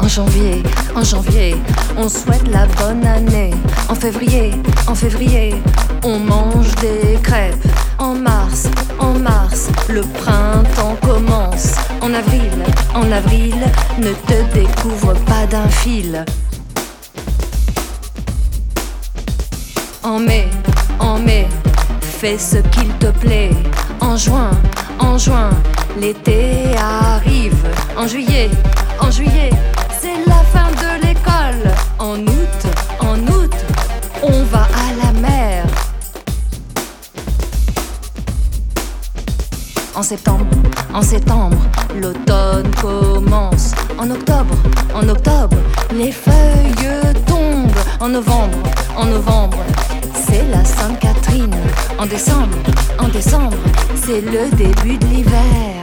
En janvier, on souhaite la bonne année. En février, on mange des crêpes. En mars, le printemps commence. En avril, ne te découvre pas d'un fil. En mai, fais ce qu'il te plaît. En juin, l'été arrive. En juillet, c'est la fin de l'école. En août, on va à la mer. En septembre, l'automne commence. En octobre, les feuilles tombent. En novembre, c'est la Sainte Catherine. En décembre, c'est le début de l'hiver.